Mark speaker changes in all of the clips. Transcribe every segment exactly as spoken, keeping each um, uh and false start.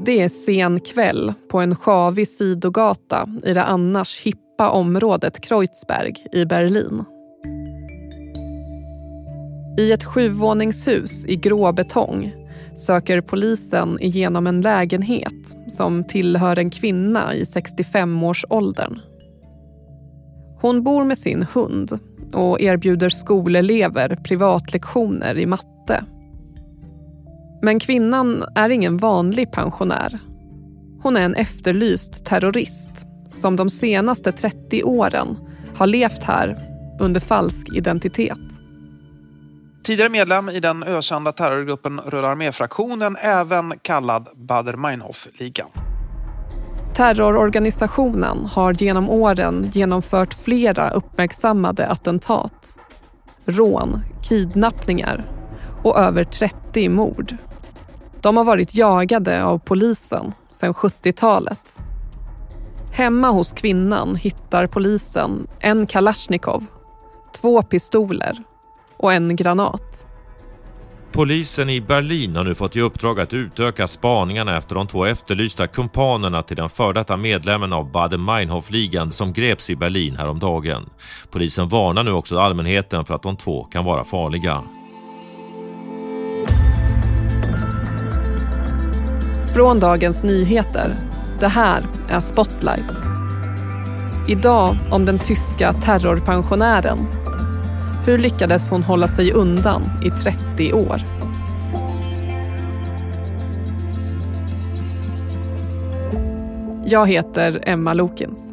Speaker 1: Det är sen kväll på en sjavig sidogata i det annars hippa området Kreuzberg i Berlin. I ett sjuvåningshus i grå betong söker polisen igenom en lägenhet som tillhör en kvinna i sextiofem-årsåldern. Hon bor med sin hund och erbjuder skolelever privatlektioner i matte. Men kvinnan är ingen vanlig pensionär. Hon är en efterlyst terrorist som de senaste trettio åren har levt här under falsk identitet.
Speaker 2: Tidigare medlem i den ökända terrorgruppen Röda arméfraktionen, även kallad Baader-Meinhof-ligan.
Speaker 1: Terrororganisationen har genom åren genomfört flera uppmärksammade attentat, rån, kidnappningar och över trettio mord. De har varit jagade av polisen sedan sjuttiotalet. Hemma hos kvinnan hittar polisen en Kalashnikov, två pistoler och en granat.
Speaker 3: Polisen i Berlin har nu fått i uppdrag att utöka spaningarna efter de två efterlysta kumpanerna till den fördetta medlemmen av Baader-Meinhof-ligan som greps i Berlin häromdagen. Polisen varnar nu också allmänheten för att de två kan vara farliga.
Speaker 1: Från Dagens Nyheter. Det här är Spotlight. Idag om den tyska terrorpensionären. Hur lyckades hon hålla sig undan i trettio år? Jag heter Emma Lokins.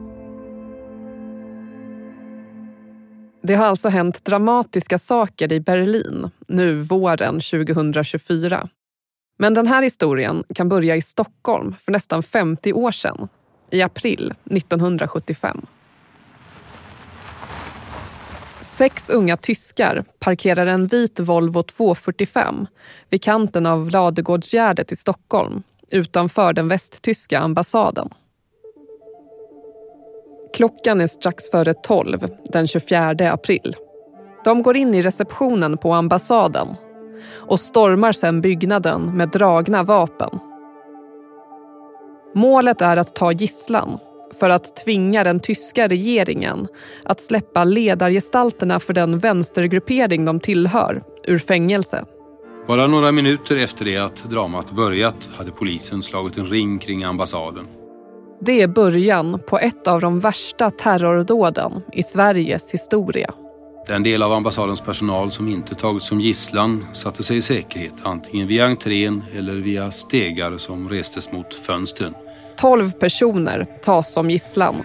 Speaker 1: Det har alltså hänt dramatiska saker i Berlin nu våren tjugohundratjugofyra. Men den här historien kan börja i Stockholm för nästan femtio år sedan, i april nittonhundrasjuttiofem. Sex unga tyskar parkerar en vit Volvo tvåhundrafyrtiofem vid kanten av Ladugårdsgärdet i Stockholm, utanför den västtyska ambassaden. Klockan är strax före tolv den tjugofjärde april. De går in i receptionen på ambassaden och stormar sedan byggnaden med dragna vapen. Målet är att ta gisslan för att tvinga den tyska regeringen att släppa ledargestalterna för den vänstergruppering de tillhör ur fängelse.
Speaker 4: Bara några minuter efter det att dramat börjat hade polisen slagit en ring kring ambassaden.
Speaker 1: Det är början på ett av de värsta terrordåden i Sveriges historia.
Speaker 4: Den del av ambassadens personal som inte tagits som gisslan satte sig i säkerhet, antingen via entrén eller via stegar som restes mot fönstren.
Speaker 1: Tolv personer tas som gisslan.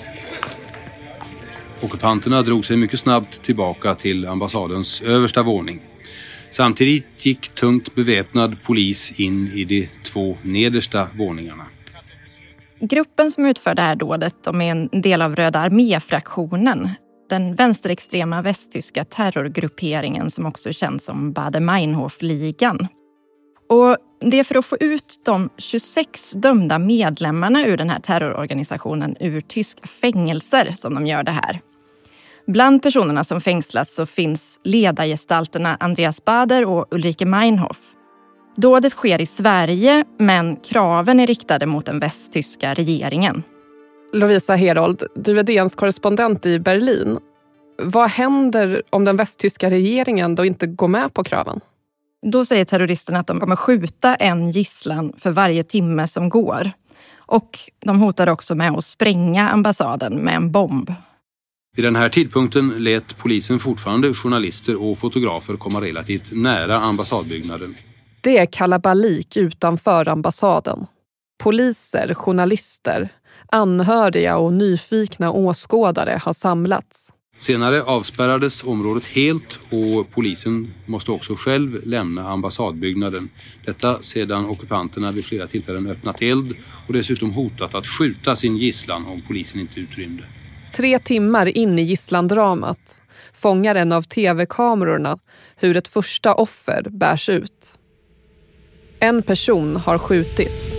Speaker 4: Ockupanterna drog sig mycket snabbt tillbaka till ambassadens översta våning. Samtidigt gick tungt beväpnad polis in i de två nedersta våningarna.
Speaker 5: Gruppen som utför det här dådet, de är en del av Röda arméfraktionen. Den vänsterextrema västtyska terrorgrupperingen som också känns som Baader-Meinhof-ligan. Och det är för att få ut de tjugosex dömda medlemmarna ur den här terrororganisationen ur tyska fängelser som de gör det här. Bland personerna som fängslas så finns ledargestalterna Andreas Baader och Ulrike Meinhof. Dådet sker i Sverige, men kraven är riktade mot den västtyska regeringen.
Speaker 1: Lovisa Herold, du är D N:s korrespondent i Berlin. Vad händer om den västtyska regeringen då inte går med på kraven?
Speaker 5: Då säger terroristerna att de kommer skjuta en gisslan för varje timme som går. Och de hotar också med att spränga ambassaden med en bomb.
Speaker 4: Vid den här tidpunkten lät polisen fortfarande journalister och fotografer komma relativt nära ambassadbyggnaden.
Speaker 1: Det är kalabalik utanför ambassaden. Poliser, journalister, anhöriga och nyfikna åskådare har samlats.
Speaker 4: Senare avspärrades området helt och polisen måste också själv lämna ambassadbyggnaden. Detta sedan ockupanterna vid flera tillfällen öppnat eld och dessutom hotat att skjuta sin gisslan om polisen inte utrymde.
Speaker 1: Tre timmar in i gisslandramat fångar en av tv-kamerorna hur ett första offer bärs ut. En person har skjutits.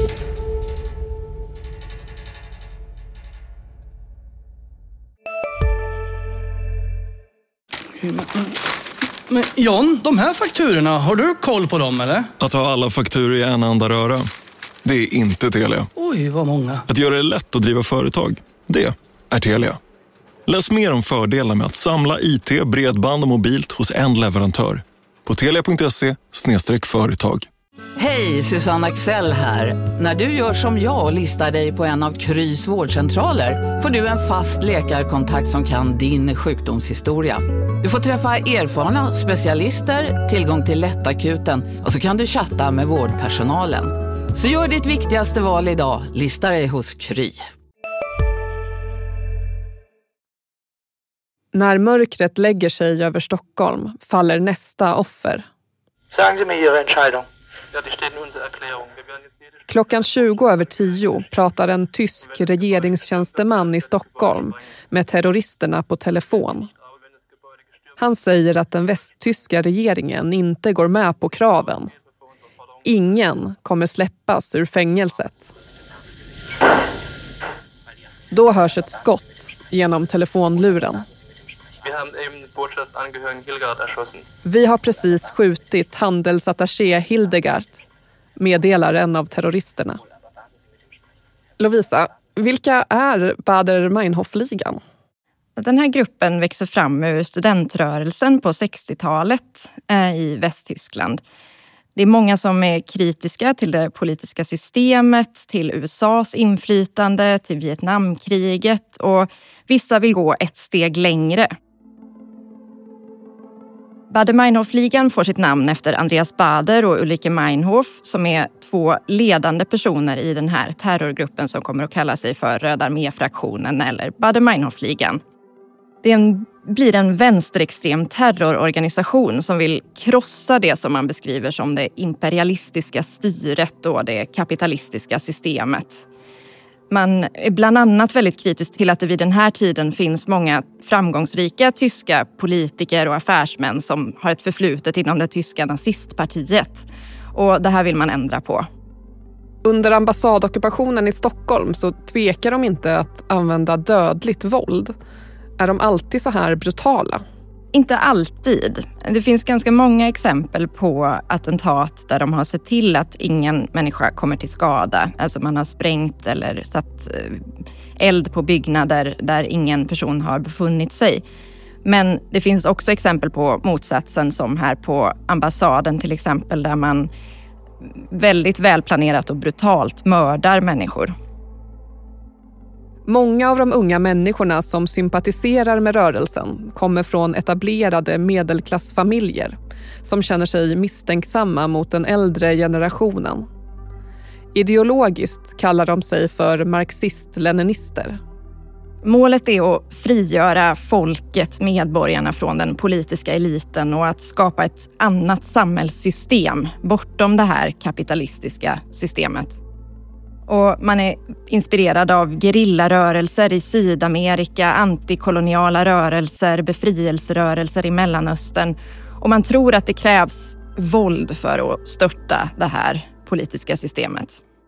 Speaker 6: Men John, de här fakturorna, har du koll på dem eller?
Speaker 7: Att ha alla fakturer i en enda röra. Det är inte Telia.
Speaker 6: Oj, vad många.
Speaker 7: Att göra det lätt att driva företag, det är Telia. Läs mer om fördelar med att samla I T, bredband och mobilt hos en leverantör på telia punkt se slash företag.
Speaker 6: Hej, Susanne Axel här. När du gör som jag och listar dig på en av Krys vårdcentraler får du en fast läkarkontakt som kan din sjukdomshistoria. Du får träffa erfarna specialister, tillgång till lättakuten och så kan du chatta med vårdpersonalen. Så gör ditt viktigaste val idag, lista dig hos Kry.
Speaker 1: När mörkret lägger sig över Stockholm faller nästa offer.
Speaker 8: Sagen Sie mir Ihre Entscheidung.
Speaker 1: Klockan tjugo över tio pratar en tysk regeringstjänsteman i Stockholm med terroristerna på telefon. Han säger att den västtyska regeringen inte går med på kraven. Ingen kommer släppas ur fängelset. Då hörs ett skott genom telefonluren. Vi har precis skjutit handelsattaché Hildegard, meddelar en av terroristerna. Lovisa, vilka är Baader-Meinhof-ligan?
Speaker 5: Den här gruppen växer fram ur studentrörelsen på sextiotalet i Västtyskland. Det är många som är kritiska till det politiska systemet, till U S A:s inflytande, till Vietnamkriget och vissa vill gå ett steg längre. Baader-Meinhof-ligan får sitt namn efter Andreas Baader och Ulrike Meinhof som är två ledande personer i den här terrorgruppen som kommer att kalla sig för Röda armé-fraktionen eller Baader-Meinhof-ligan. Det är en, blir en vänsterextrem terrororganisation som vill krossa det som man beskriver som det imperialistiska styret och det kapitalistiska systemet. Man är bland annat väldigt kritisk till att det vid den här tiden finns många framgångsrika tyska politiker och affärsmän som har ett förflutet inom det tyska nazistpartiet. Och det här vill man ändra på.
Speaker 1: Under ambassadockupationen i Stockholm så tvekar de inte att använda dödligt våld. Är de alltid så här brutala?
Speaker 5: Inte alltid. Det finns ganska många exempel på attentat där de har sett till att ingen människa kommer till skada. Alltså man har sprängt eller satt eld på byggnader där ingen person har befunnit sig. Men det finns också exempel på motsatsen som här på ambassaden till exempel där man väldigt välplanerat och brutalt mördar människor.
Speaker 1: Många av de unga människorna som sympatiserar med rörelsen kommer från etablerade medelklassfamiljer som känner sig misstänksamma mot den äldre generationen. Ideologiskt kallar de sig för marxist-leninister.
Speaker 5: Målet är att frigöra folket, medborgarna från den politiska eliten och att skapa ett annat samhällssystem bortom det här kapitalistiska systemet. Och man är inspirerad av gerillarörelser i Sydamerika, antikoloniala rörelser, befrielserörelser i Mellanöstern. Och man tror att det krävs våld för att störta det här politiska systemet.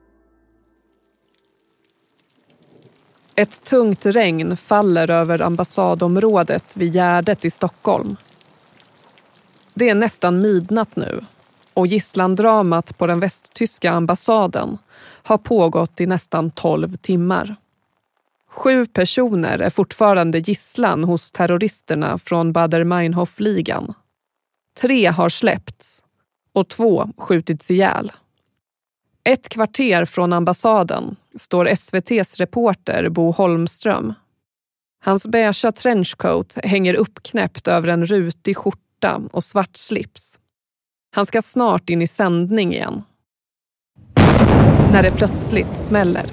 Speaker 1: Ett tungt regn faller över ambassadområdet vid Gärdet i Stockholm. Det är nästan midnatt nu och gisslandramat på den västtyska ambassaden har pågått i nästan tolv timmar. Sju personer är fortfarande gisslan hos terroristerna från Baader-Meinhof-ligan. Tre har släppts och två skjutits ihjäl. Ett kvarter från ambassaden står S V T:s reporter Bo Holmström. Hans beige trenchcoat hänger uppknäppt över en rutig skjorta och svart slips. Han ska snart in i sändning igen. När det plötsligt smäller.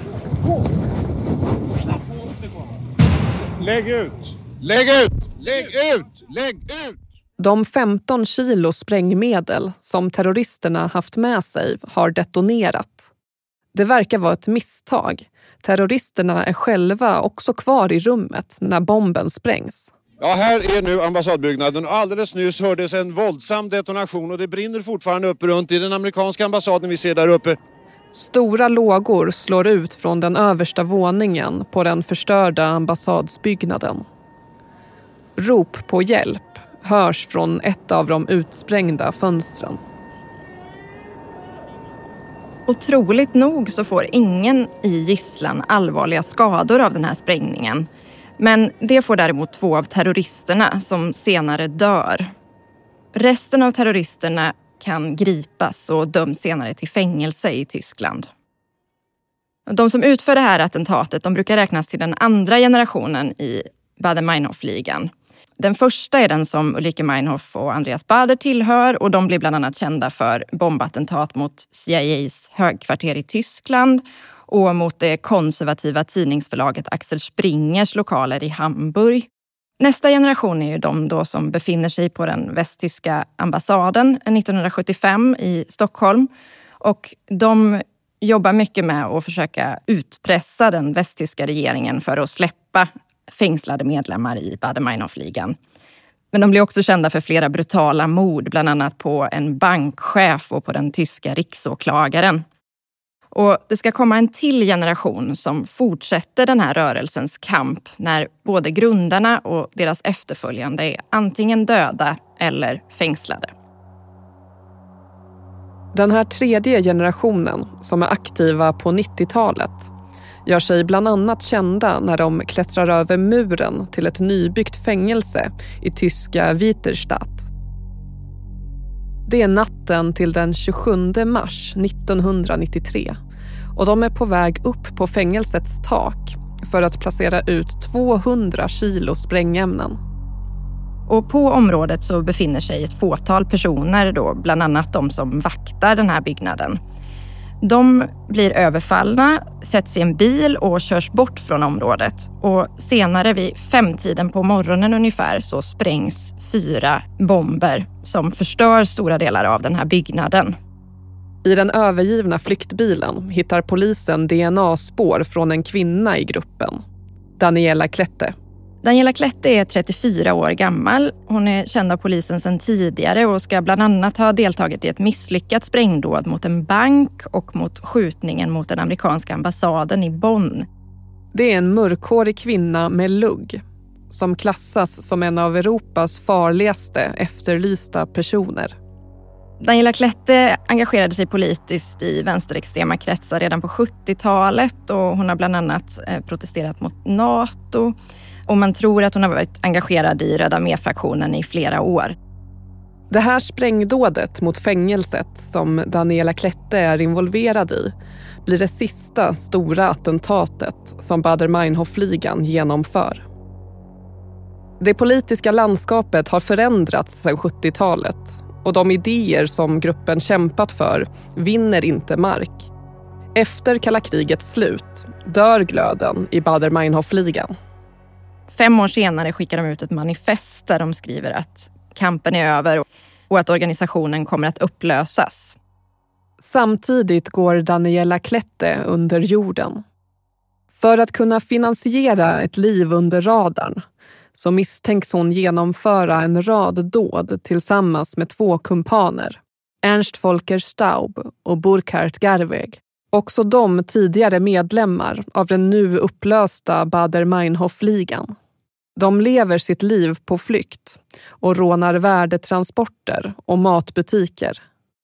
Speaker 9: Lägg ut! Lägg ut! Lägg ut! Lägg ut!
Speaker 1: De femton kilo sprängmedel som terroristerna haft med sig har detonerat. Det verkar vara ett misstag. Terroristerna är själva också kvar i rummet när bomben sprängs.
Speaker 9: Ja, här är nu ambassadbyggnaden och alldeles nyss hördes en våldsam detonation och det brinner fortfarande upp runt i den amerikanska ambassaden vi ser där uppe.
Speaker 1: Stora lågor slår ut från den översta våningen på den förstörda ambassadsbyggnaden. Rop på hjälp hörs från ett av de utsprängda fönstren.
Speaker 5: Otroligt nog så får ingen i gisslan allvarliga skador av den här sprängningen. Men det får däremot två av terroristerna som senare dör. Resten av terroristerna kan gripas och döms senare till fängelse i Tyskland. De som utför det här attentatet, de brukar räknas till den andra generationen i Baader-Meinhof-ligan. Den första är den som Ulrike Meinhof och Andreas Baader tillhör, och de blir bland annat kända för bombattentat mot C I A:s högkvarter i Tyskland och mot det konservativa tidningsförlaget Axel Springers lokaler i Hamburg. Nästa generation är ju de då som befinner sig på den västtyska ambassaden nittonhundrasjuttiofem i Stockholm, och de jobbar mycket med att försöka utpressa den västtyska regeringen för att släppa fängslade medlemmar i Baader-Meinhof-ligan. Men de blir också kända för flera brutala mord, bland annat på en bankchef och på den tyska riksåklagaren. Och det ska komma en till generation som fortsätter den här rörelsens kamp när både grundarna och deras efterföljande är antingen döda eller fängslade.
Speaker 1: Den här tredje generationen som är aktiva på nittiotalet gör sig bland annat kända när de klättrar över muren till ett nybyggt fängelse i tyska Witterstadt. Det är natten till den tjugosjunde mars nittonhundranittiotre och de är på väg upp på fängelsets tak för att placera ut tvåhundra kilo sprängämnen.
Speaker 5: Och på området så befinner sig ett fåtal personer då, bland annat de som vaktar den här byggnaden. De blir överfallna, sätts i en bil och körs bort från området. Och senare vid femtiden på morgonen ungefär så sprängs fyra bomber som förstör stora delar av den här byggnaden.
Speaker 1: I den övergivna flyktbilen hittar polisen D N A-spår från en kvinna i gruppen, Daniela Klette.
Speaker 5: Daniela Klette är trettiofyra år gammal. Hon är känd av polisen sedan tidigare och ska bland annat ha deltagit i ett misslyckat sprängdåd mot en bank och mot skjutningen mot den amerikanska ambassaden i Bonn.
Speaker 1: Det är en mörkhårig kvinna med lugg som klassas som en av Europas farligaste efterlysta personer.
Speaker 5: Daniela Klette engagerade sig politiskt i vänsterextrema kretsar redan på sjuttiotalet och hon har bland annat protesterat mot NATO. Och man tror att hon har varit engagerad i Röda armé-fraktionen i flera år.
Speaker 1: Det här sprängdådet mot fängelset som Daniela Klette är involverad i blir det sista stora attentatet som Baader-Meinhof-ligan genomför. Det politiska landskapet har förändrats sedan sjuttiotalet och de idéer som gruppen kämpat för vinner inte mark. Efter kalla krigets slut dör glöden i Baader-Meinhof-ligan.
Speaker 5: Fem år senare skickar de ut ett manifest där de skriver att kampen är över och att organisationen kommer att upplösas.
Speaker 1: Samtidigt går Daniela Klette under jorden. För att kunna finansiera ett liv under radarn så misstänks hon genomföra en rad dåd tillsammans med två kumpaner, Ernst Volker Staub och Burkhard Garweg. Också de tidigare medlemmar av den nu upplösta Baader-Meinhof-ligan. De lever sitt liv på flykt och rånar värdetransporter och matbutiker.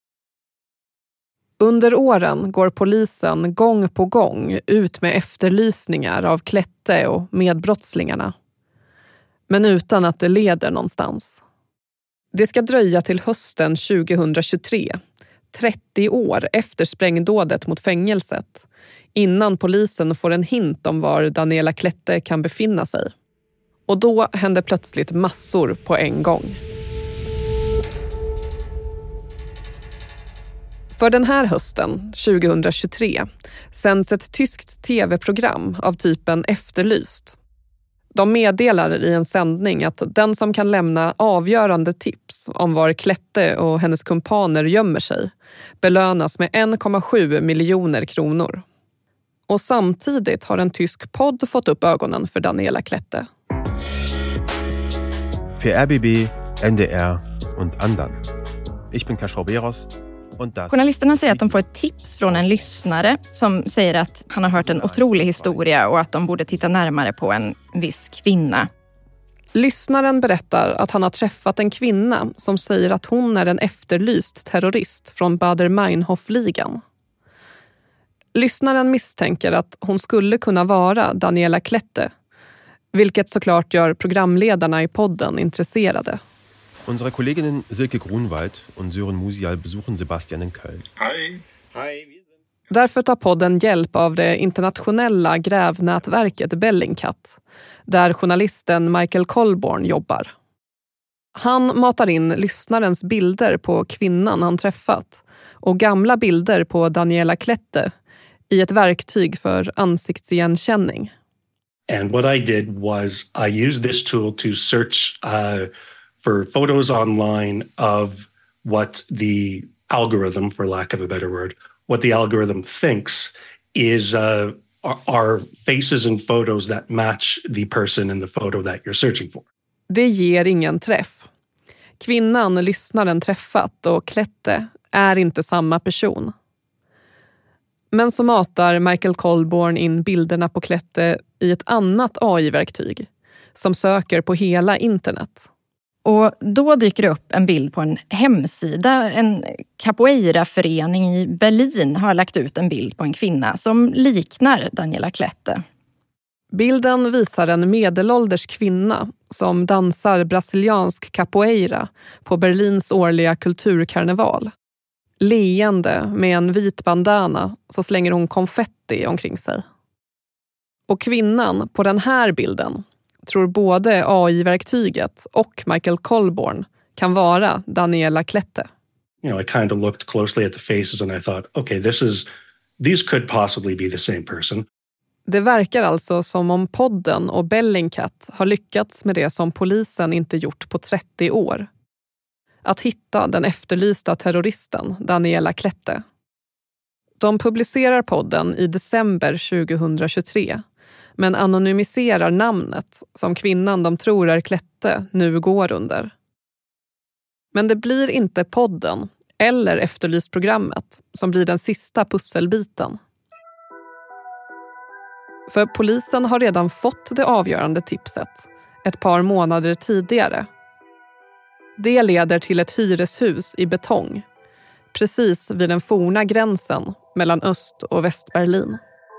Speaker 1: Under åren går polisen gång på gång ut med efterlysningar av Klette och medbrottslingarna. Men utan att det leder någonstans. Det ska dröja till hösten tjugohundratjugotre, trettio år efter sprängdådet mot fängelset, innan polisen får en hint om var Daniela Klette kan befinna sig. Och då händer plötsligt massor på en gång. För den här hösten, tjugohundratjugotre, sänds ett tyskt tv-program av typen Efterlyst. De meddelar i en sändning att den som kan lämna avgörande tips om var Klette och hennes kumpaner gömmer sig belönas med en komma sju miljoner kronor. Och samtidigt har en tysk podd fått upp ögonen för Daniela Klette.
Speaker 10: För R B B, N D R och andra. Jag bin Kaspar Beros.
Speaker 5: Journalisterna säger att de får ett tips från en lyssnare som säger att han har hört en otrolig historia och att de borde titta närmare på en viss kvinna.
Speaker 1: Lyssnaren berättar att han har träffat en kvinna som säger att hon är en efterlyst terrorist från Baader-Meinhof-ligan. Lyssnaren misstänker att hon skulle kunna vara Daniela Klette, vilket såklart gör programledarna i podden intresserade.
Speaker 10: Unsere Kolleginnen Silke Grunwald und Sören Musial besuchen Sebastian in Köln.
Speaker 11: Hej. Hej.
Speaker 1: Därför tar podden hjälp av det internationella grävnätverket Bellingcat, där journalisten Michael Colborn jobbar. Han matar in lyssnarens bilder på kvinnan han träffat och gamla bilder på Daniela Klette i ett verktyg för ansiktsigenkänning.
Speaker 12: And what I did was I used this tool to search uh, for photos online of what the algorithm, for lack of a better word, what the algorithm thinks is uh, are faces and photos that match the person in the photo that you're searching for.
Speaker 1: Det ger ingen träff. Kvinnan lyssnaren träffat och Klette är inte samma person. Men så matar Michael Colborn in bilderna på Klette i ett annat A I-verktyg som söker på hela internet.
Speaker 5: Och då dyker det upp en bild på en hemsida. En capoeira-förening i Berlin har lagt ut en bild på en kvinna som liknar Daniela Klette.
Speaker 1: Bilden visar en medelålders kvinna som dansar brasiliansk capoeira på Berlins årliga kulturkarneval. Leende med en vit bandana så slänger hon konfetti omkring sig. Och kvinnan på den här bilden tror både A I-verktyget och Michael Colborn kan vara Daniela Klette.
Speaker 12: You know, I kind of looked closely at the faces and I thought, okay, this is these could possibly be the same person.
Speaker 1: Det verkar alltså som om podden och Bellingcat har lyckats med det som polisen inte gjort på trettio år. Att hitta den efterlysta terroristen Daniela Klette. De publicerar podden i december tjugohundratjugotre men anonymiserar namnet som kvinnan de tror är Klette nu går under. Men det blir inte podden eller efterlystprogrammet som blir den sista pusselbiten. För polisen har redan fått det avgörande tipset ett par månader tidigare. Det leder till ett hyreshus i betong, precis vid den forna gränsen mellan Öst- och Västberlin.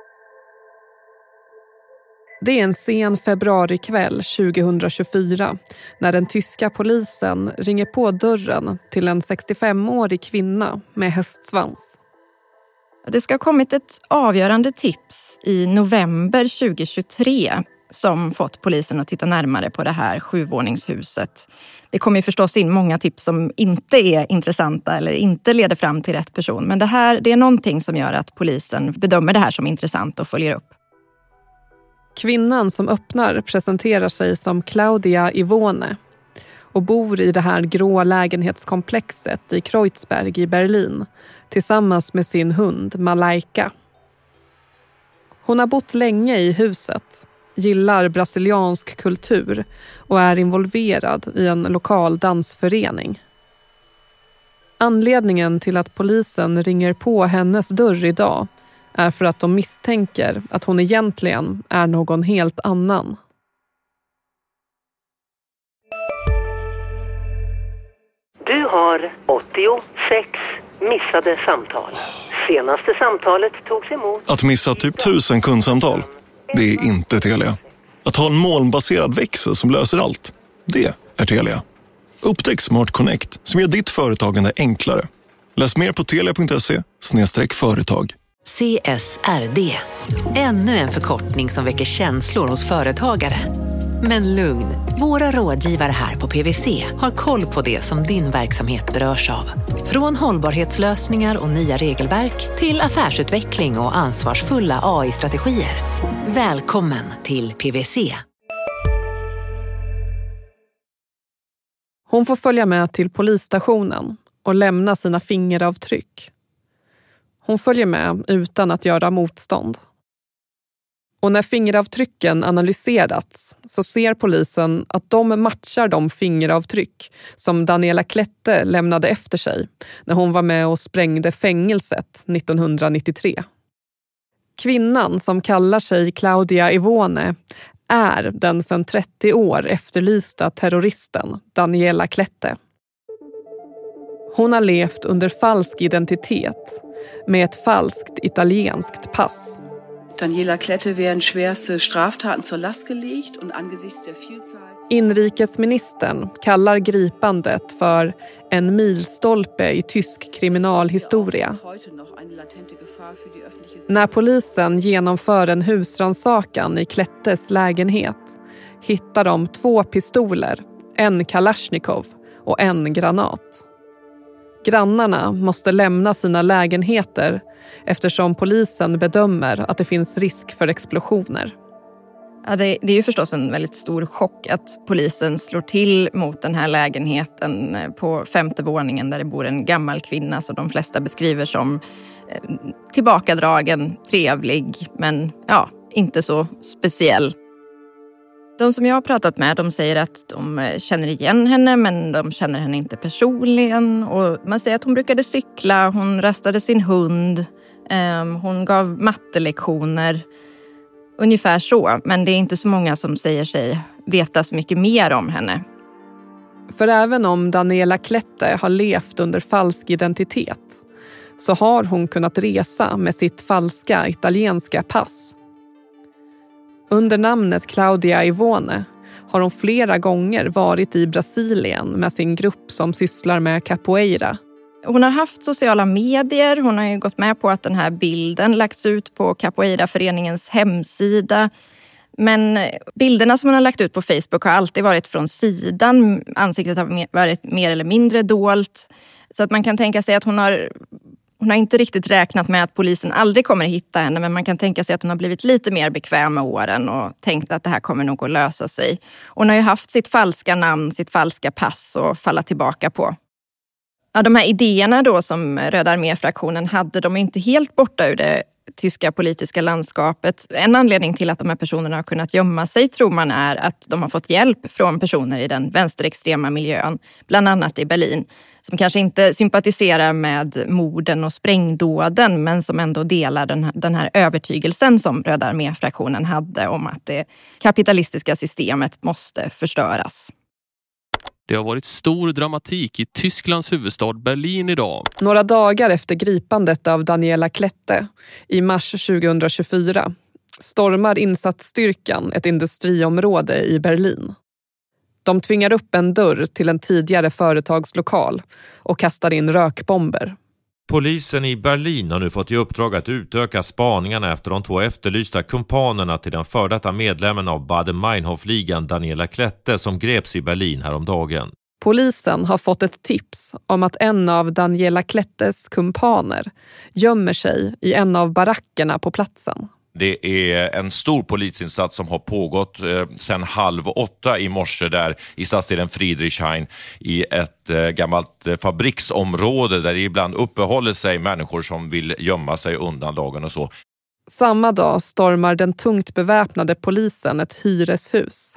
Speaker 1: Det är en sen februarikväll tjugohundratjugofyra när den tyska polisen ringer på dörren till en sextiofemårig kvinna med hästsvans.
Speaker 5: Det ska ha kommit ett avgörande tips i november tjugohundratjugotre som fått polisen att titta närmare på det här sjuvåningshuset. Det kommer ju förstås in många tips som inte är intressanta eller inte leder fram till rätt person. Men det här det är någonting som gör att polisen bedömer det här som intressant och följer upp.
Speaker 1: Kvinnan som öppnar presenterar sig som Claudia Ivone och bor i det här grå lägenhetskomplexet i Kreuzberg i Berlin tillsammans med sin hund Malaika. Hon har bott länge i huset, gillar brasiliansk kultur och är involverad i en lokal dansförening. Anledningen till att polisen ringer på hennes dörr idag är för att de misstänker att hon egentligen är någon helt annan.
Speaker 13: Du har åttiosex missade samtal. Senaste samtalet togs emot.
Speaker 7: Att missa typ tusen kundsamtal, det är inte Telia. Att ha en molnbaserad växel som löser allt, det är Telia. Upptäck Smart Connect som gör ditt företagande enklare. Läs mer på telia punkt se slash företag.
Speaker 14: C S R D. Ännu en förkortning som väcker känslor hos företagare. Men lugn, våra rådgivare här på P W C har koll på det som din verksamhet berörs av. Från hållbarhetslösningar och nya regelverk till affärsutveckling och ansvarsfulla A I-strategier. Välkommen till P W C.
Speaker 1: Hon får följa med till polisstationen och lämna sina fingeravtryck. Hon följer med utan att göra motstånd. Och när fingeravtrycken analyserats så ser polisen att de matchar de fingeravtryck som Daniela Klette lämnade efter sig när hon var med och sprängde fängelset nittonhundranittiotre. Kvinnan som kallar sig Claudia Ivone är den sedan trettio år efterlysta terroristen Daniela Klette. Hon har levt under falsk identitet med ett falskt italienskt pass.
Speaker 11: Daniela Klette werden schwerste Straftaten zur Last gelegt und angesichts der Vielzahl...
Speaker 1: Inrikesministern kallar gripandet för en milstolpe i tysk kriminalhistoria. När polisen genomför en husrannsakan i Klettes lägenhet hittar de två pistoler, en Kalashnikov och en granat. Grannarna måste lämna sina lägenheter eftersom polisen bedömer att det finns risk för explosioner.
Speaker 5: Ja, det, det är ju förstås en väldigt stor chock att polisen slår till mot den här lägenheten på femte våningen där det bor en gammal kvinna som de flesta beskriver som eh, tillbakadragen, trevlig men ja, inte så speciell. De som jag har pratat med, de säger att de känner igen henne men de känner henne inte personligen. Och man säger att hon brukade cykla, hon rastade sin hund, eh, hon gav mattelektioner. Ungefär så, men det är inte så många som säger sig veta så mycket mer om henne.
Speaker 1: För även om Daniela Klette har levt under falsk identitet så har hon kunnat resa med sitt falska italienska pass. Under namnet Claudia Ivone har hon flera gånger varit i Brasilien med sin grupp som sysslar med capoeira.
Speaker 5: Hon har haft sociala medier, hon har ju gått med på att den här bilden lagts ut på Capoeira-föreningens hemsida. Men bilderna som hon har lagt ut på Facebook har alltid varit från sidan, ansiktet har varit mer eller mindre dolt. Så att man kan tänka sig att hon har, hon har inte riktigt räknat med att polisen aldrig kommer att hitta henne. Men man kan tänka sig att hon har blivit lite mer bekväm med åren och tänkt att det här kommer nog att lösa sig. Hon har ju haft sitt falska namn, sitt falska pass att falla tillbaka på. Ja, de här idéerna då som Röda arméfraktionen hade, de är inte helt borta ur det tyska politiska landskapet. En anledning till att de här personerna har kunnat gömma sig tror man är att de har fått hjälp från personer i den vänsterextrema miljön, bland annat i Berlin, som kanske inte sympatiserar med morden och sprängdåden men som ändå delar den här, den här övertygelsen som Röda arméfraktionen hade om att det kapitalistiska systemet måste förstöras.
Speaker 15: Det har varit stor dramatik i Tysklands huvudstad Berlin idag.
Speaker 1: Några dagar efter gripandet av Daniela Klette i mars tjugohundratjugofyra stormar insatsstyrkan ett industriområde i Berlin. De tvingar upp en dörr till en tidigare företagslokal och kastar in rökbomber.
Speaker 3: Polisen i Berlin har nu fått i uppdrag att utöka spaningarna efter de två efterlysta kumpanerna till den före detta medlemmen av Baader-Meinhof-ligan Daniela Klette som greps i Berlin häromdagen.
Speaker 1: Polisen har fått ett tips om att en av Daniela Klettes kumpaner gömmer sig i en av barackerna på platsen.
Speaker 16: Det är en stor polisinsats som har pågått eh, sedan halv åtta i morse där i stadsdelen Friedrichshain i ett eh, gammalt eh, fabriksområde där det ibland uppehåller sig människor som vill gömma sig undan lagen och så.
Speaker 1: Samma dag stormar den tungt beväpnade polisen ett hyreshus.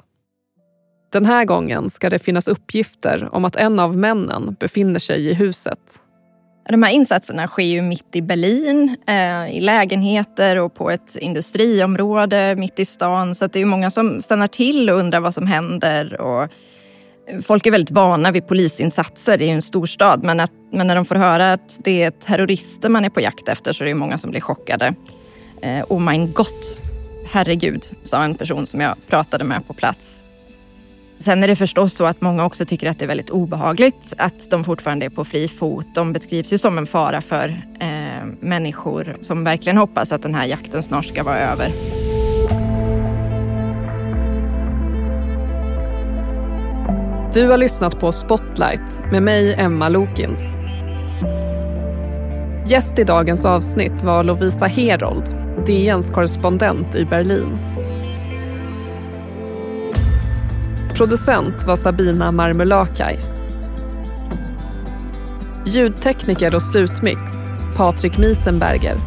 Speaker 1: Den här gången ska det finnas uppgifter om att en av männen befinner sig i huset.
Speaker 5: De här insatserna sker ju mitt i Berlin, eh, i lägenheter och på ett industriområde mitt i stan. Så att det är många som stannar till och undrar vad som händer. Och folk är väldigt vana vid polisinsatser, det är ju en stor stad. Men, att, men när de får höra att det är terrorister man är på jakt efter så är det många som blir chockade. Eh, oh my god, herregud, sa en person som jag pratade med på plats. Sen är det förstås så att många också tycker att det är väldigt obehagligt att de fortfarande är på fri fot. De beskrivs ju som en fara för eh, människor som verkligen hoppas att den här jakten snart ska vara över.
Speaker 1: Du har lyssnat på Spotlight med mig, Emma Lokins. Gäst i dagens avsnitt var Lovisa Herold, D N:s korrespondent i Berlin. Producent var Sabina Marmulakai. Ljudtekniker och slutmix Patrik Miesenberger.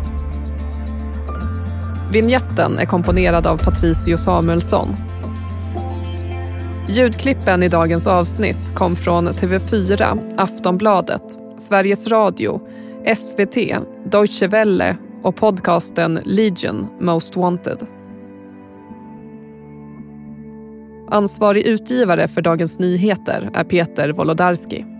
Speaker 1: Vignetten är komponerad av Patricio Samuelsson. Ljudklippen i dagens avsnitt kom från T V fyra, Aftonbladet, Sveriges Radio, S V T, Deutsche Welle och podcasten Legion Most Wanted. Ansvarig utgivare för Dagens Nyheter är Peter Wolodarski.